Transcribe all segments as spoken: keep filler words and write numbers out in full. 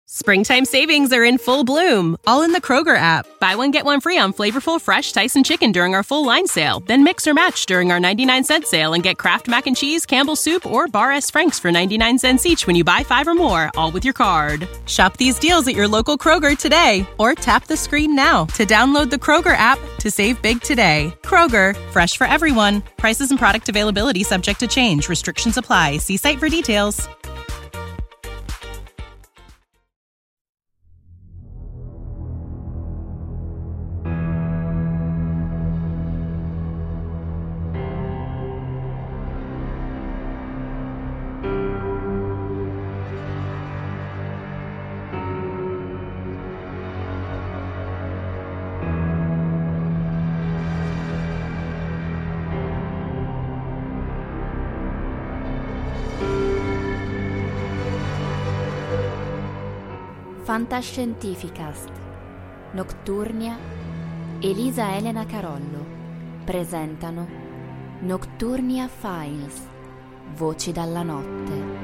Springtime savings are in full bloom, all in the Kroger app. Buy one, get one free on flavorful, fresh Tyson chicken during our full line sale. Then mix or match during our ninety-nine cent sale and get Kraft Mac and Cheese, Campbell's Soup, or Bar S. Frank's for ninety-nine cents each when you buy five or more, all with your card. Shop these deals at your local Kroger today, or tap the screen now to download the Kroger app to save big today. Kroger, fresh for everyone. Prices and product availability subject to change. Restrictions apply. See site for details. Fantascientificast, Nocturnia, Elisa Elena Carollo presentano Nocturnia Files, Voci dalla notte.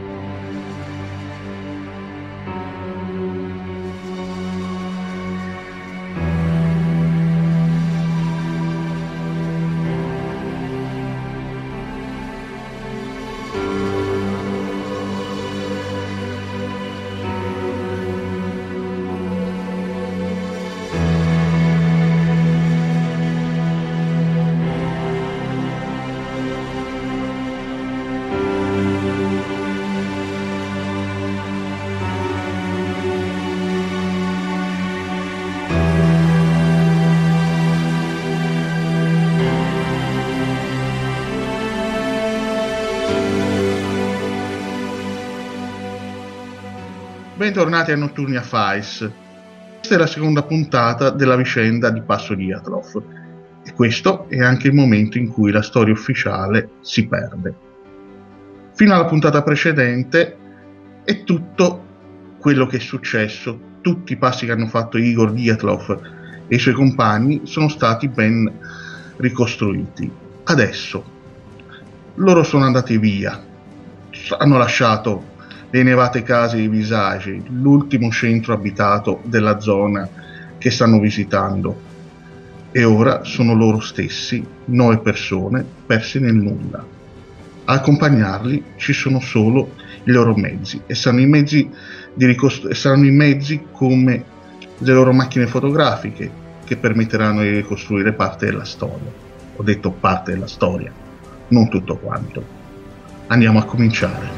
Bentornati a Nocturnia Files. Questa è la seconda puntata della vicenda di Passo Dyatlov e questo è anche il momento in cui la storia ufficiale si perde. Fino alla puntata precedente è tutto quello che è successo, tutti i passi che hanno fatto Igor Dyatlov e i suoi compagni sono stati ben ricostruiti. Adesso loro sono andati via, hanno lasciato le nevate case di Visage, l'ultimo centro abitato della zona che stanno visitando, e ora sono loro stessi, nove persone perse nel nulla. A accompagnarli ci sono solo i loro mezzi e saranno i mezzi, di ricostru- saranno i mezzi come le loro macchine fotografiche che permetteranno di ricostruire parte della storia. Ho detto parte della storia, non tutto quanto. Andiamo a cominciare.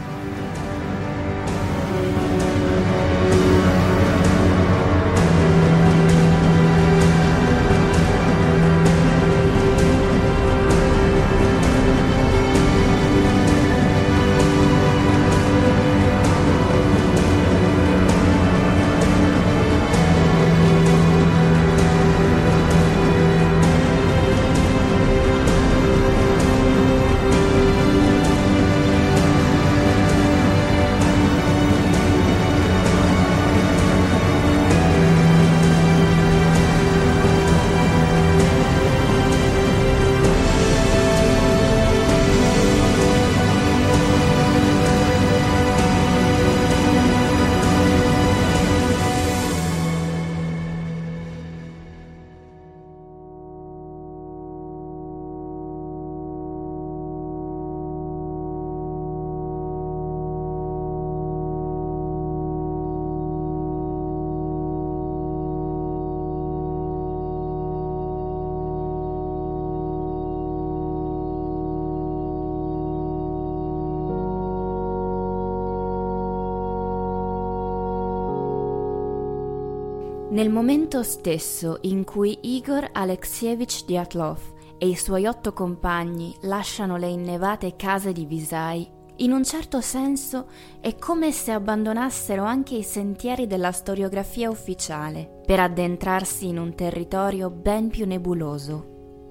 Nel momento stesso in cui Igor Alekseyevich Dyatlov e i suoi otto compagni lasciano le innevate case di Visay, in un certo senso è come se abbandonassero anche i sentieri della storiografia ufficiale per addentrarsi in un territorio ben più nebuloso.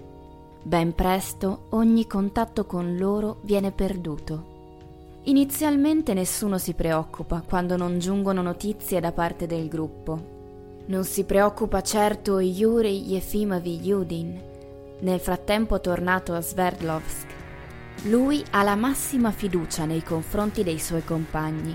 Ben presto ogni contatto con loro viene perduto. Inizialmente nessuno si preoccupa quando non giungono notizie da parte del gruppo. Non si preoccupa certo Yuri Yefimovich Yudin, nel frattempo tornato a Sverdlovsk. Lui ha la massima fiducia nei confronti dei suoi compagni.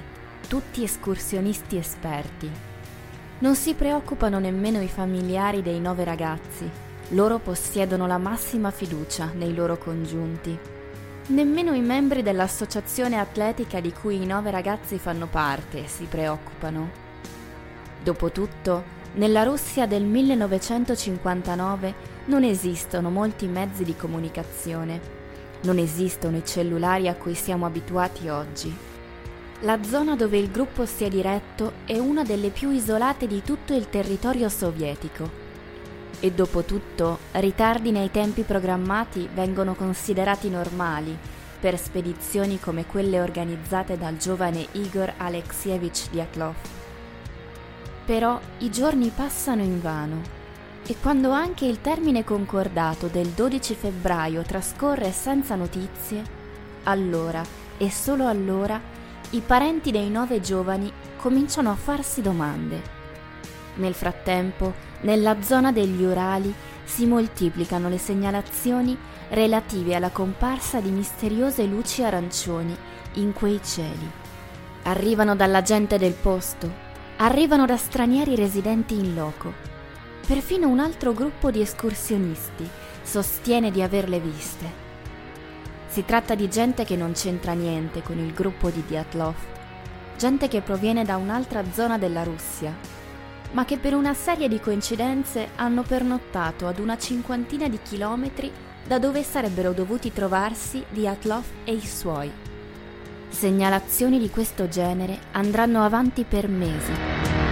tutti escursionisti esperti. Non si preoccupano nemmeno i familiari dei nove ragazzi, loro possiedono la massima fiducia nei loro congiunti. Nemmeno i membri dell'associazione atletica di cui i nove ragazzi fanno parte si preoccupano. Dopotutto, nella Russia del millenovecentocinquantanove non esistono molti mezzi di comunicazione. Non esistono i cellulari a cui siamo abituati oggi. La zona dove il gruppo si è diretto è una delle più isolate di tutto il territorio sovietico. E dopotutto, ritardi nei tempi programmati vengono considerati normali per spedizioni come quelle organizzate dal giovane Igor Alekseyevich Dyatlov. Però i giorni passano invano e quando anche il termine concordato del dodici febbraio trascorre senza notizie, allora e solo allora i parenti dei nove giovani cominciano a farsi domande. Nel frattempo, nella zona degli Urali si moltiplicano le segnalazioni relative alla comparsa di misteriose luci arancioni in quei cieli. Arrivano dalla gente del posto, arrivano da stranieri residenti in loco. Perfino un altro gruppo di escursionisti sostiene di averle viste. Si tratta di gente che non c'entra niente con il gruppo di Dyatlov, gente che proviene da un'altra zona della Russia, ma che per una serie di coincidenze hanno pernottato ad una cinquantina di chilometri da dove sarebbero dovuti trovarsi Dyatlov e i suoi. Segnalazioni di questo genere andranno avanti per mesi.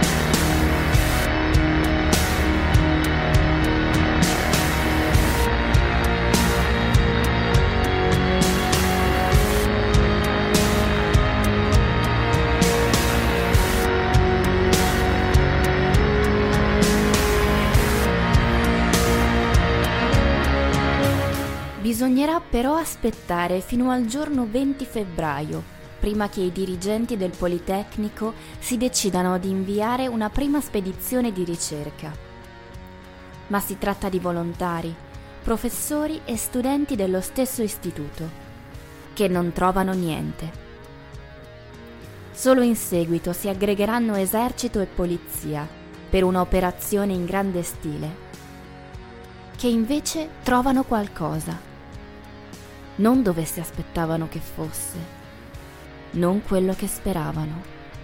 Bisognerà però aspettare fino al giorno venti febbraio, prima che i dirigenti del Politecnico si decidano ad inviare una prima spedizione di ricerca. Ma si tratta di volontari, professori e studenti dello stesso istituto, che non trovano niente. Solo in seguito si aggregheranno esercito e polizia per un'operazione in grande stile, che invece trovano qualcosa. Non dove si aspettavano che fosse, non quello che speravano.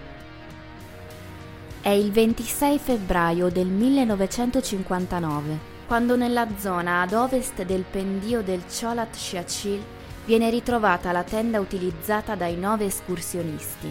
È il ventisei febbraio del millenovecentocinquantanove, quando nella zona ad ovest del pendio del Cholat Shiachil viene ritrovata la tenda utilizzata dai nove escursionisti.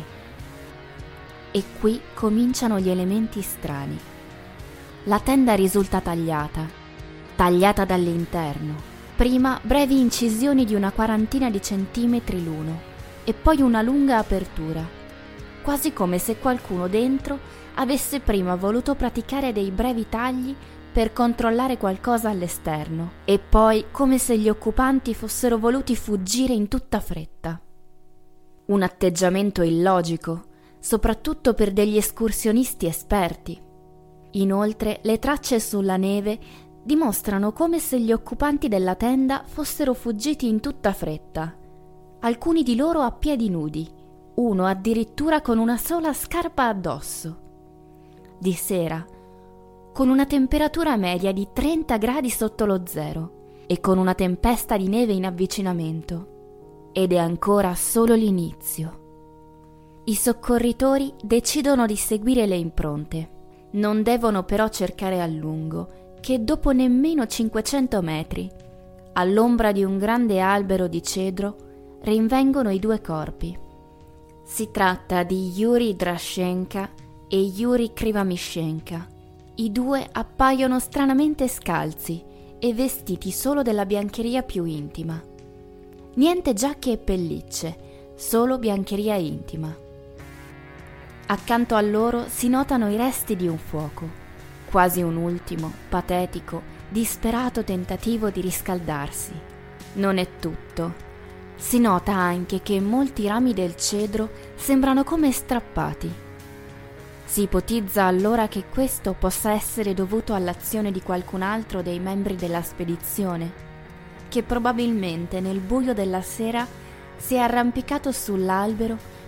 E qui cominciano gli elementi strani. La tenda risulta tagliata, tagliata dall'interno. Prima brevi incisioni di una quarantina di centimetri l'uno e poi una lunga apertura, quasi come se qualcuno dentro avesse prima voluto praticare dei brevi tagli per controllare qualcosa all'esterno e poi come se gli occupanti fossero voluti fuggire in tutta fretta. Un atteggiamento illogico, soprattutto per degli escursionisti esperti. Inoltre, le tracce sulla neve dimostrano come se gli occupanti della tenda fossero fuggiti in tutta fretta, alcuni di loro a piedi nudi, uno addirittura con una sola scarpa addosso. Di sera, con una temperatura media di trenta gradi sotto lo zero e con una tempesta di neve in avvicinamento. Ed è ancora solo l'inizio. I soccorritori decidono di seguire le impronte. Non devono però cercare a lungo, che dopo nemmeno cinquecento metri, all'ombra di un grande albero di cedro, rinvengono i due corpi. Si tratta di Yuri Drashenka e Yuri Krivamishenka. I due appaiono stranamente scalzi e vestiti solo della biancheria più intima. Niente giacche e pellicce, solo biancheria intima. Accanto a loro si notano i resti di un fuoco. Quasi un ultimo, patetico, disperato tentativo di riscaldarsi. Non è tutto. Si nota anche che molti rami del cedro sembrano come strappati. Si ipotizza allora che questo possa essere dovuto all'azione di qualcun altro dei membri della spedizione, che probabilmente nel buio della sera si è arrampicato sull'albero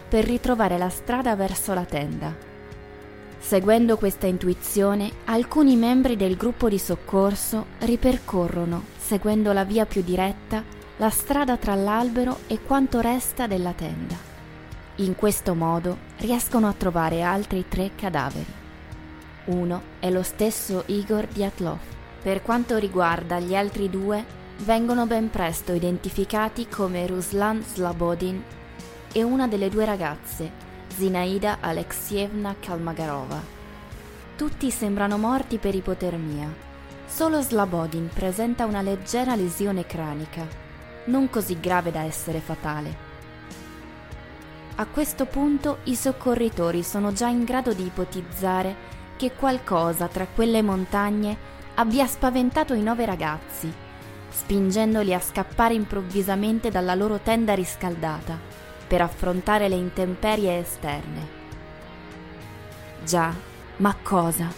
per ritrovare la strada verso la tenda. Seguendo questa intuizione, alcuni membri del gruppo di soccorso ripercorrono, seguendo la via più diretta, la strada tra l'albero e quanto resta della tenda. In questo modo riescono a trovare altri tre cadaveri. Uno è lo stesso Igor Dyatlov. Per quanto riguarda gli altri due, vengono ben presto identificati come Ruslan Slobodin e una delle due ragazze, Zinaida Alexievna Kalmagarova. Tutti sembrano morti per ipotermia. Solo Slobodin presenta una leggera lesione cranica, non così grave da essere fatale. A questo punto i soccorritori sono già in grado di ipotizzare che qualcosa tra quelle montagne abbia spaventato i nove ragazzi, spingendoli a scappare improvvisamente dalla loro tenda riscaldata per affrontare le intemperie esterne. Già, ma cosa?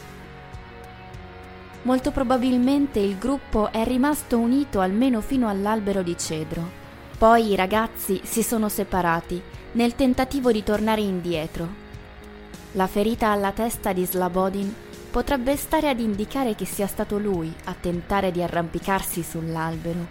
Molto probabilmente il gruppo è rimasto unito almeno fino all'albero di cedro. Poi i ragazzi si sono separati nel tentativo di tornare indietro. La ferita alla testa di Slobodin potrebbe stare ad indicare che sia stato lui a tentare di arrampicarsi sull'albero.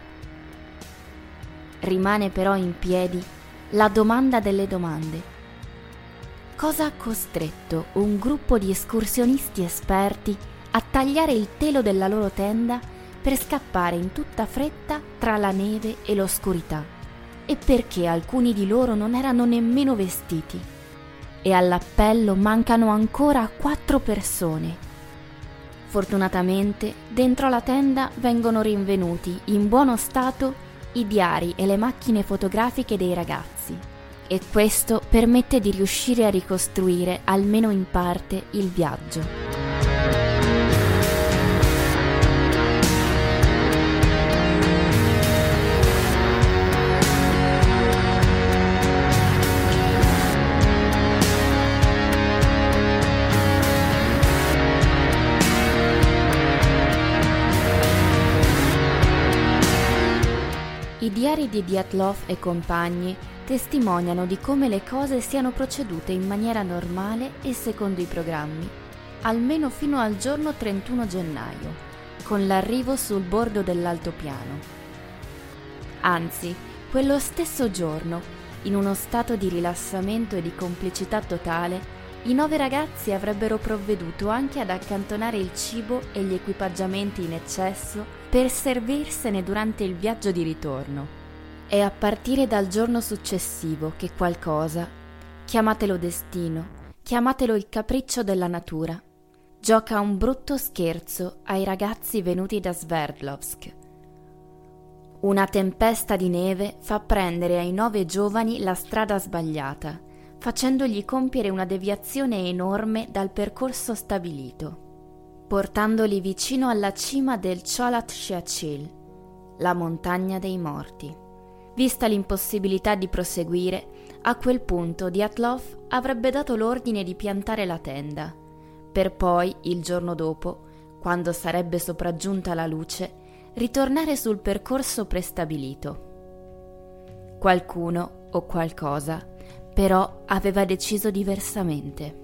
Rimane però in piedi la domanda delle domande. Cosa ha costretto un gruppo di escursionisti esperti a tagliare il telo della loro tenda per scappare in tutta fretta tra la neve e l'oscurità? E perché alcuni di loro non erano nemmeno vestiti? E all'appello mancano ancora quattro persone. Fortunatamente, dentro la tenda vengono rinvenuti in buono stato i diari e le macchine fotografiche dei ragazzi, e questo permette di riuscire a ricostruire, almeno in parte, il viaggio. I diari di Dyatlov e compagni testimoniano di come le cose siano procedute in maniera normale e secondo i programmi, almeno fino al giorno trentuno gennaio, con l'arrivo sul bordo dell'altopiano. Anzi, quello stesso giorno, in uno stato di rilassamento e di complicità totale, i nove ragazzi avrebbero provveduto anche ad accantonare il cibo e gli equipaggiamenti in eccesso per servirsene durante il viaggio di ritorno. È a partire dal giorno successivo che qualcosa, chiamatelo destino, chiamatelo il capriccio della natura, gioca un brutto scherzo ai ragazzi venuti da Sverdlovsk. Una tempesta di neve fa prendere ai nove giovani la strada sbagliata, facendogli compiere una deviazione enorme dal percorso stabilito, portandoli vicino alla cima del Cholat Shiachil, la montagna dei morti. Vista l'impossibilità di proseguire, a quel punto Dyatlov avrebbe dato l'ordine di piantare la tenda, per poi, il giorno dopo, quando sarebbe sopraggiunta la luce, ritornare sul percorso prestabilito. Qualcuno o qualcosa, però, aveva deciso diversamente.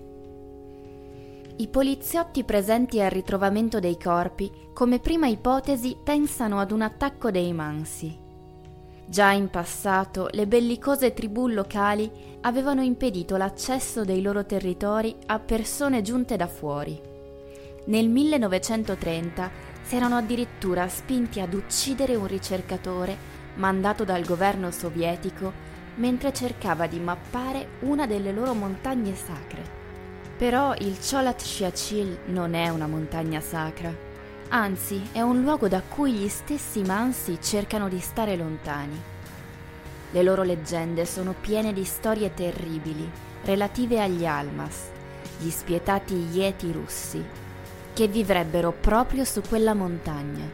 I poliziotti presenti al ritrovamento dei corpi, come prima ipotesi, pensano ad un attacco dei Mansi. Già in passato le bellicose tribù locali avevano impedito l'accesso dei loro territori a persone giunte da fuori. Nel millenovecentotrenta si erano addirittura spinti ad uccidere un ricercatore mandato dal governo sovietico mentre cercava di mappare una delle loro montagne sacre. Però il Cholat Shiachil non è una montagna sacra, anzi è un luogo da cui gli stessi Mansi cercano di stare lontani. Le loro leggende sono piene di storie terribili relative agli Almas, gli spietati Yeti russi, che vivrebbero proprio su quella montagna.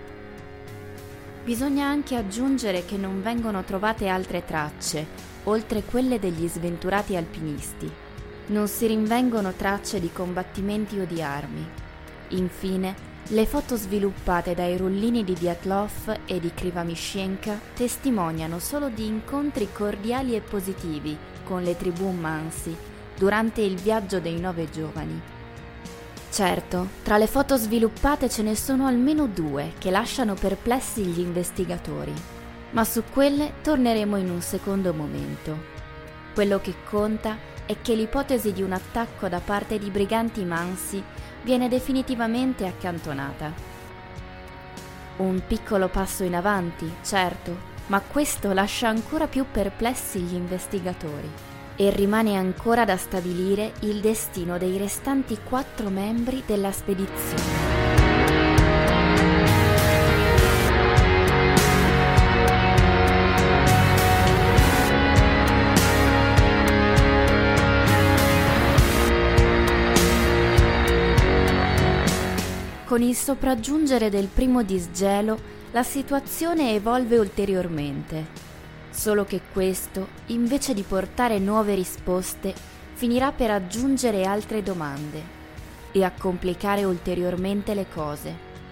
Bisogna anche aggiungere che non vengono trovate altre tracce, oltre quelle degli sventurati alpinisti. Non si rinvengono tracce di combattimenti o di armi. Infine, Le foto sviluppate dai rullini di Dyatlov e di Krivomyšenka testimoniano solo di incontri cordiali e positivi con le tribù Mansi durante il viaggio dei nove giovani. Certo, tra le foto sviluppate ce ne sono almeno due che lasciano perplessi gli investigatori, ma su quelle torneremo in un secondo momento. Quello che conta è che l'ipotesi di un attacco da parte di briganti Mansi viene definitivamente accantonata. Un piccolo passo in avanti, certo, ma questo lascia ancora più perplessi gli investigatori e rimane ancora da stabilire il destino dei restanti quattro membri della spedizione. Con il sopraggiungere del primo disgelo, la situazione evolve ulteriormente. Solo che questo, invece di portare nuove risposte, finirà per aggiungere altre domande e a complicare ulteriormente le cose.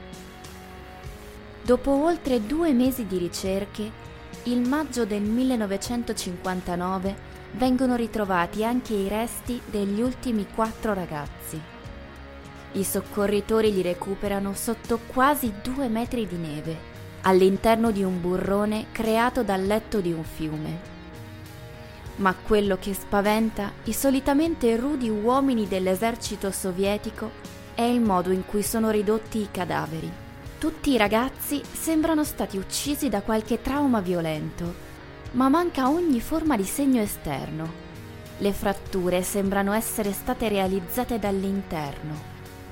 Dopo oltre due mesi di ricerche, il maggio del millenovecentocinquantanove vengono ritrovati anche i resti degli ultimi quattro ragazzi. I soccorritori li recuperano sotto quasi due metri di neve, all'interno di un burrone creato dal letto di un fiume. Ma quello che spaventa i solitamente rudi uomini dell'esercito sovietico è il modo in cui sono ridotti i cadaveri. Tutti i ragazzi sembrano stati uccisi da qualche trauma violento, ma manca ogni forma di segno esterno. Le fratture sembrano essere state realizzate dall'interno.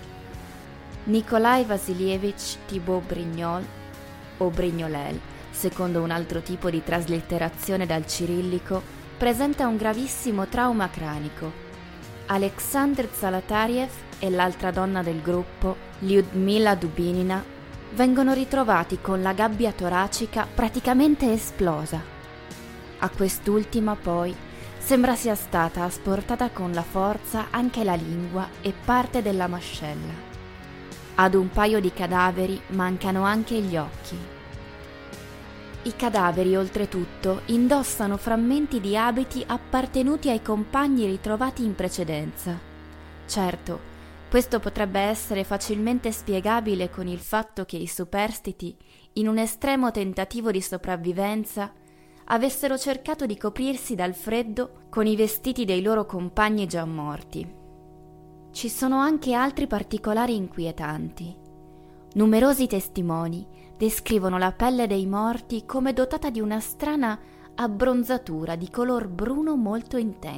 Nikolai Vasilievich Thibaut Brignol, o Brignolel, secondo un altro tipo di traslitterazione dal cirillico, presenta un gravissimo trauma cranico. Alexander Zalatariev e l'altra donna del gruppo, Lyudmila Dubinina, vengono ritrovati con la gabbia toracica praticamente esplosa. A quest'ultima, poi, sembra sia stata asportata con la forza anche la lingua e parte della mascella. Ad un paio di cadaveri mancano anche gli occhi. I cadaveri, oltretutto, indossano frammenti di abiti appartenuti ai compagni ritrovati in precedenza. Certo, questo potrebbe essere facilmente spiegabile con il fatto che i superstiti, in un estremo tentativo di sopravvivenza, avessero cercato di coprirsi dal freddo con i vestiti dei loro compagni già morti. Ci sono anche altri particolari inquietanti. Numerosi testimoni descrivono la pelle dei morti come dotata di una strana abbronzatura di color bruno molto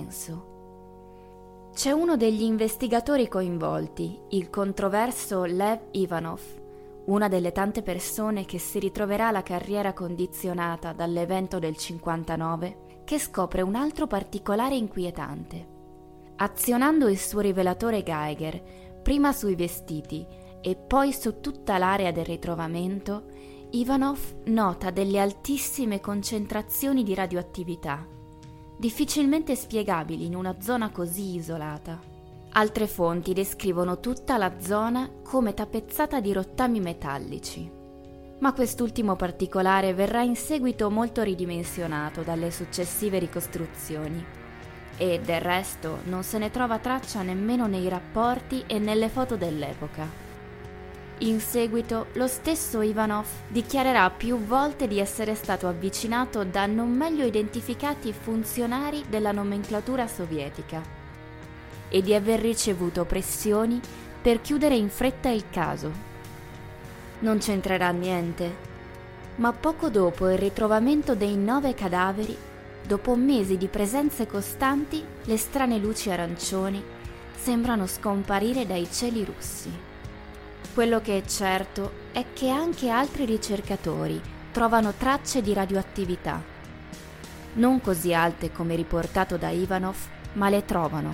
intenso. C'è uno degli investigatori coinvolti, il controverso Lev Ivanov, una delle tante persone che si ritroverà la carriera condizionata dall'evento del cinquantanove, che scopre un altro particolare inquietante. Azionando il suo rivelatore Geiger, prima sui vestiti e poi su tutta l'area del ritrovamento, Ivanov nota delle altissime concentrazioni di radioattività, difficilmente spiegabili in una zona così isolata. Altre fonti descrivono tutta la zona come tappezzata di rottami metallici, ma quest'ultimo particolare verrà in seguito molto ridimensionato dalle successive ricostruzioni. E del resto non se ne trova traccia nemmeno nei rapporti e nelle foto dell'epoca. In seguito lo stesso Ivanov dichiarerà più volte di essere stato avvicinato da non meglio identificati funzionari della nomenclatura sovietica e di aver ricevuto pressioni per chiudere in fretta il caso. Non c'entrerà niente, ma poco dopo il ritrovamento dei nove cadaveri, dopo mesi di presenze costanti, le strane luci arancioni sembrano scomparire dai cieli russi. Quello che è certo è che anche altri ricercatori trovano tracce di radioattività. Non così alte come riportato da Ivanov, ma le trovano.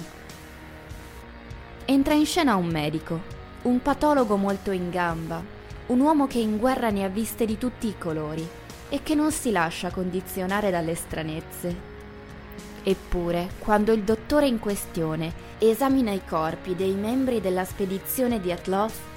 Entra in scena un medico, un patologo molto in gamba, un uomo che in guerra ne ha viste di tutti i colori e che non si lascia condizionare dalle stranezze. Eppure, quando il dottore in questione esamina i corpi dei membri della spedizione Dyatlov,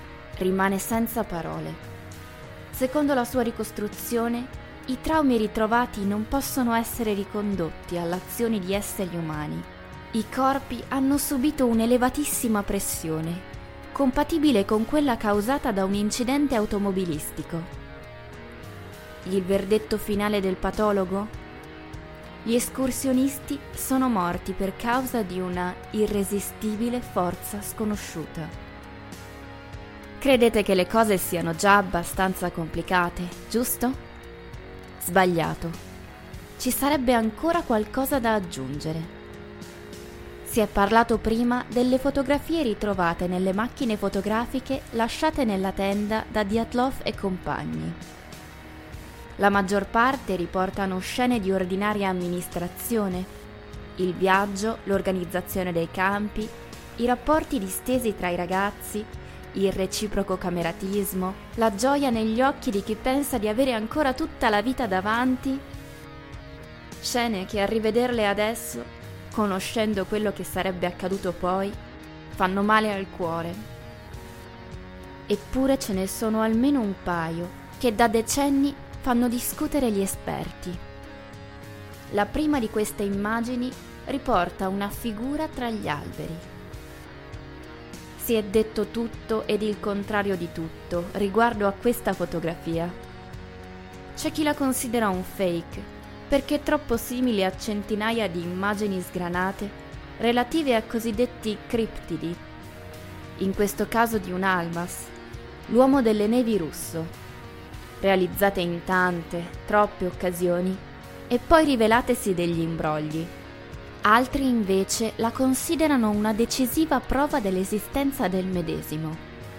rimane senza parole. Secondo la sua ricostruzione, i traumi ritrovati non possono essere ricondotti all'azione di esseri umani. I corpi hanno subito un'elevatissima pressione, compatibile con quella causata da un incidente automobilistico. Il verdetto finale del patologo? Gli escursionisti sono morti per causa di una irresistibile forza sconosciuta. Credete che le cose siano già abbastanza complicate, giusto? Sbagliato. Ci sarebbe ancora qualcosa da aggiungere. Si è parlato prima delle fotografie ritrovate nelle macchine fotografiche lasciate nella tenda da Dyatlov e compagni. La maggior parte riportano scene di ordinaria amministrazione, il viaggio, l'organizzazione dei campi, i rapporti distesi tra i ragazzi, il reciproco cameratismo, la gioia negli occhi di chi pensa di avere ancora tutta la vita davanti. Scene che a rivederle adesso, conoscendo quello che sarebbe accaduto poi, fanno male al cuore. Eppure ce ne sono almeno un paio che da decenni fanno discutere gli esperti. La prima di queste immagini riporta una figura tra gli alberi. Si è detto tutto ed il contrario di tutto riguardo a questa fotografia. C'è chi la considera un fake perché è troppo simile a centinaia di immagini sgranate relative a cosiddetti criptidi, in questo caso di un Almaz, l'uomo delle nevi russo, realizzate in tante, troppe occasioni e poi rivelatesi degli imbrogli. Altri invece la considerano una decisiva prova dell'esistenza del medesimo.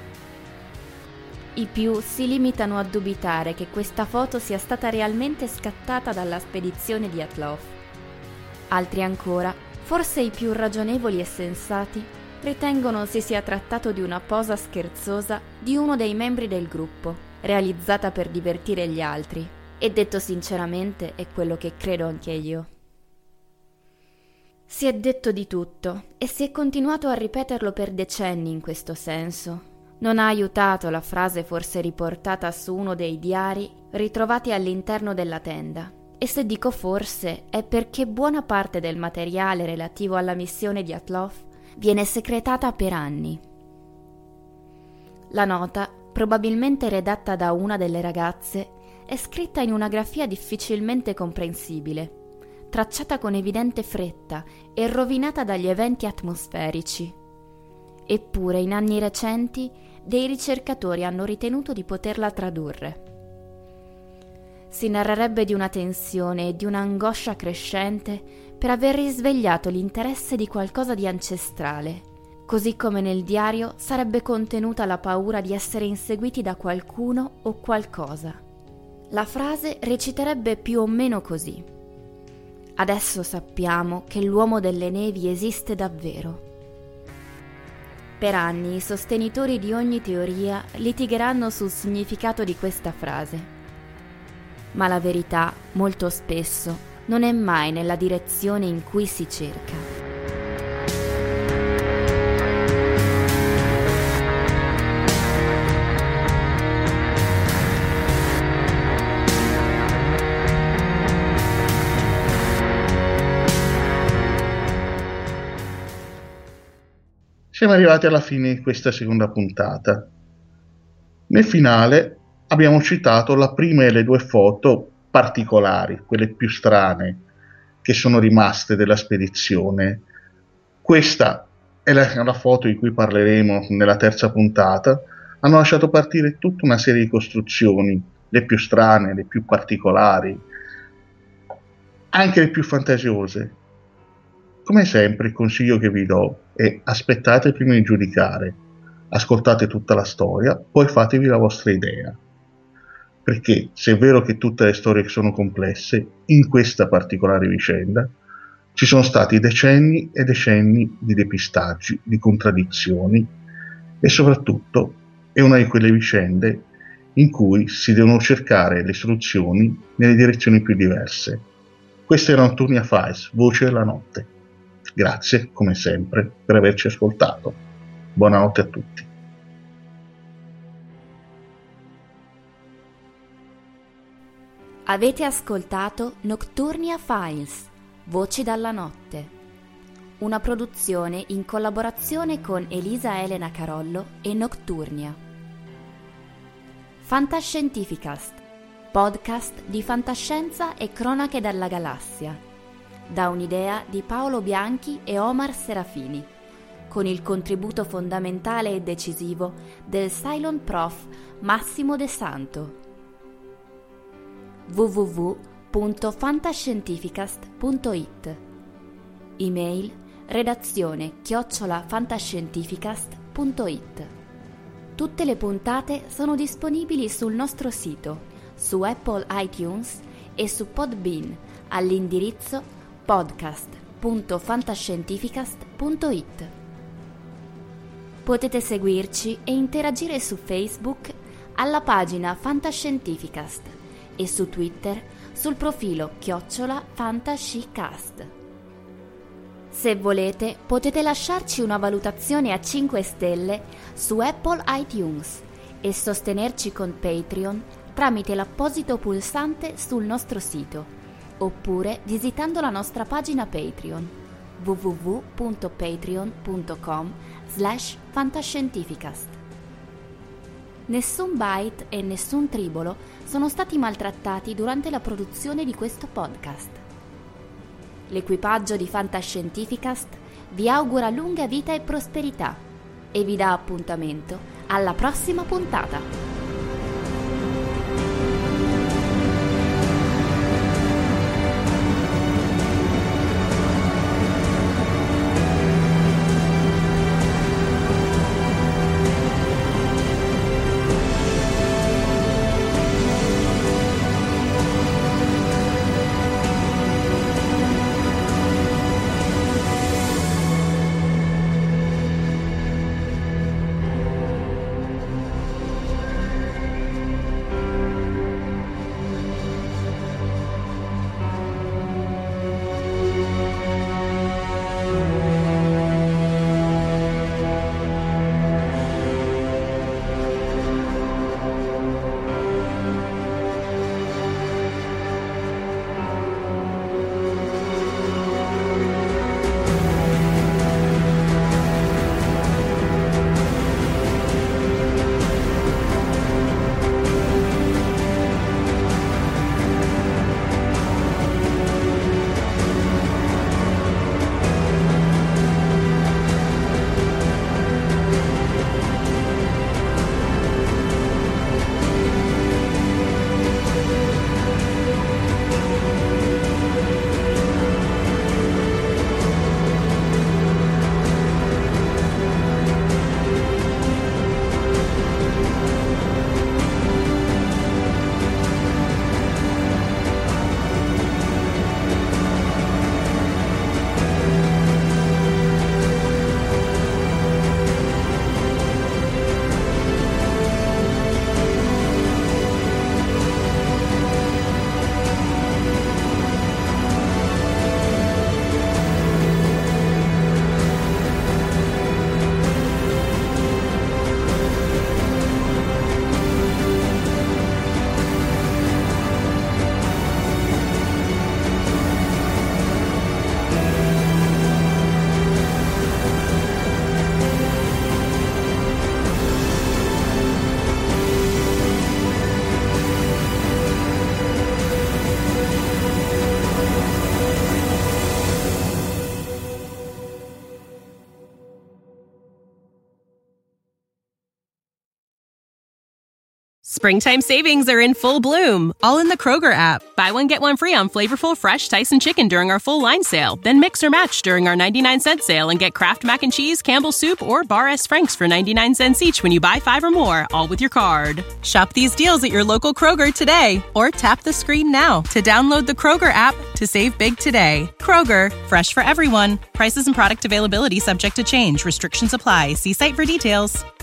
I più si limitano a dubitare che questa foto sia stata realmente scattata dalla spedizione di Dyatlov. Altri ancora, forse i più ragionevoli e sensati, ritengono si sia trattato di una posa scherzosa di uno dei membri del gruppo, realizzata per divertire gli altri, e detto sinceramente è quello che credo anche io. Si è detto di tutto e si è continuato a ripeterlo per decenni in questo senso. Non ha aiutato la frase forse riportata su uno dei diari ritrovati all'interno della tenda. E se dico forse è perché buona parte del materiale relativo alla missione di Dyatlov viene secretata per anni. La nota, probabilmente redatta da una delle ragazze, è scritta in una grafia difficilmente comprensibile, tracciata con evidente fretta e rovinata dagli eventi atmosferici. Eppure in anni recenti dei ricercatori hanno ritenuto di poterla tradurre. Si narrerebbe di una tensione e di un'angoscia crescente per aver risvegliato l'interesse di qualcosa di ancestrale, così come nel diario sarebbe contenuta la paura di essere inseguiti da qualcuno o qualcosa. La frase reciterebbe più o meno così: adesso sappiamo che l'uomo delle nevi esiste davvero. Per anni i sostenitori di ogni teoria litigheranno sul significato di questa frase, ma la verità, molto spesso, non è mai nella direzione in cui si cerca. Siamo arrivati alla fine di questa seconda puntata. Nel finale abbiamo citato la prima e le due foto particolari, quelle più strane, che sono rimaste della spedizione. Questa è la, la foto di cui parleremo nella terza puntata. Hanno lasciato partire tutta una serie di costruzioni, le più strane, le più particolari, anche le più fantasiose. Come sempre il consiglio che vi do è: aspettate prima di giudicare, ascoltate tutta la storia, poi fatevi la vostra idea. Perché se è vero che tutte le storie sono complesse, in questa particolare vicenda ci sono stati decenni e decenni di depistaggi, di contraddizioni, e soprattutto è una di quelle vicende in cui si devono cercare le soluzioni nelle direzioni più diverse. Questa era Notturnia Files, Voce della Notte. Grazie, come sempre, per averci ascoltato. Buonanotte a tutti. Avete ascoltato Nocturnia Files, Voci dalla notte, una produzione in collaborazione con Elisa Elena Carollo e Nocturnia. Fantascientificast, podcast di fantascienza e cronache dalla galassia, da un'idea di Paolo Bianchi e Omar Serafini, con il contributo fondamentale e decisivo del Cylon Prof Massimo De Santo. w w w punto fantascientificast punto it. Email redazione chiocciola fantascientificast punto it. Tutte le puntate sono disponibili sul nostro sito, su Apple iTunes e su Podbean all'indirizzo podcast punto fantascientificast punto it. Potete seguirci e interagire su Facebook alla pagina Fantascientificast e su Twitter sul profilo chiocciola fantascicast. Se volete potete lasciarci una valutazione a cinque stelle su Apple iTunes e sostenerci con Patreon tramite l'apposito pulsante sul nostro sito, oppure visitando la nostra pagina Patreon w w w punto patreon punto com slash fantascientificast. Nessun byte e nessun tribolo sono stati maltrattati durante la produzione di questo podcast. L'equipaggio di Fantascientificast vi augura lunga vita e prosperità e vi dà appuntamento alla prossima puntata. Springtime savings are in full bloom, all in the Kroger app. Buy one, get one free on flavorful, fresh Tyson chicken during our full line sale. Then mix or match during our ninety-nine cent sale and get Kraft Mac and Cheese, Campbell's Soup, or Bar S. Frank's for ninety-nine cents each when you buy five or more, all with your card. Shop these deals at your local Kroger today, or tap the screen now to download the Kroger app to save big today. Kroger, fresh for everyone. Prices and product availability subject to change. Restrictions apply. See site for details.